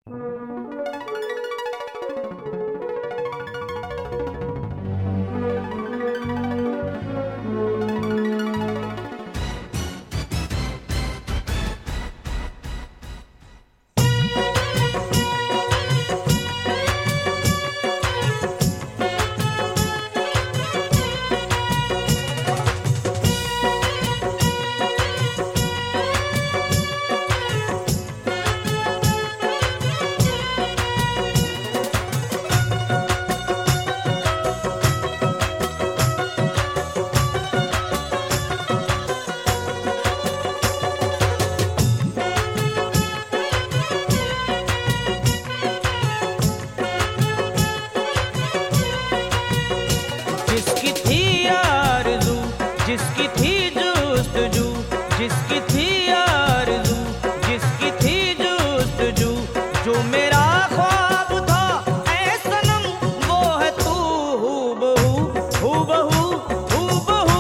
जिसकी थी आरज़ू, जिसकी थी जुस्तजू, जिसकी थी आरज़ू, जिसकी थी जुस्तजू, जो मेरा ख्वाब था ऐ सनम वो है तू हूबहू, हूबहू, हूबहू,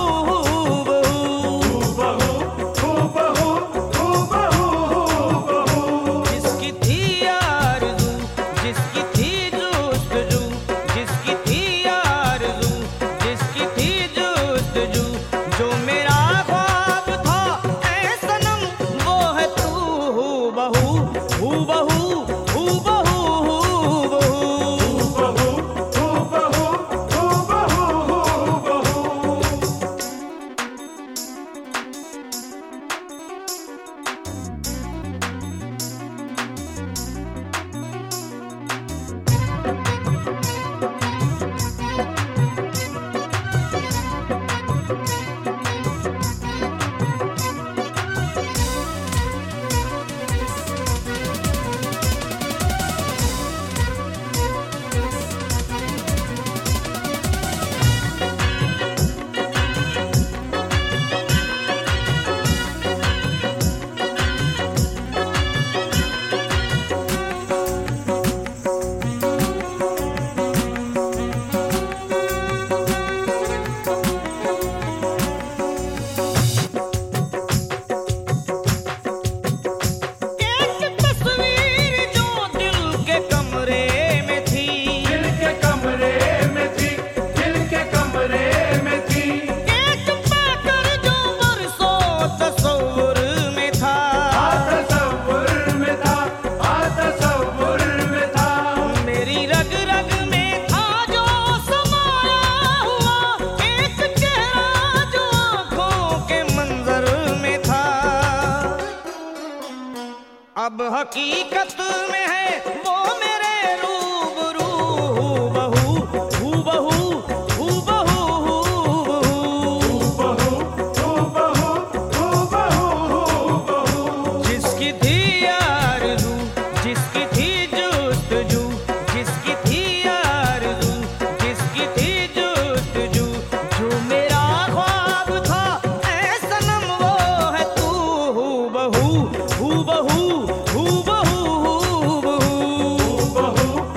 हूबहू, हूबहू, हूबहू। जिसकी थी आरज़ू, जिसकी थी जुस्तजू, जिसकी थी आरज़ू, जिसकी थी जुस्तजू, जो मेरा ख्वाब था ऐ सनम वो है तू हूबहू, हूबहू, हूबहू, हूबहू, हूबहू, हूबहू, हूबहू। एक तस्वीर जो दिल के कमरे में थी, दिल के कमरे में थी, दिल के कमरे में थी। एक पाकर जो बरसों तस्वुर में था, तसव्वुर में था, तसव्वुर में था। मेरी रग रग में था जो समाया हुआ, एक चेहरा जो आंखों के मंजर में था। अब हकीकत में है वो मेरे रूबरू, हूबहू, हूबहू, हूबहू, हूबहू। हूबहू, हूबहू, हूबहू। जिसकी थी आरज़ू, जिसकी थी जुस्तजू, जिसकी थी आरज़ू, जिसकी थी जुस्तजू, जो मेरा ख्वाब था ऐ सनम वो है तू हूबहू, हूबहू, हूबहू, हूबहू, हूबहू,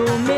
जो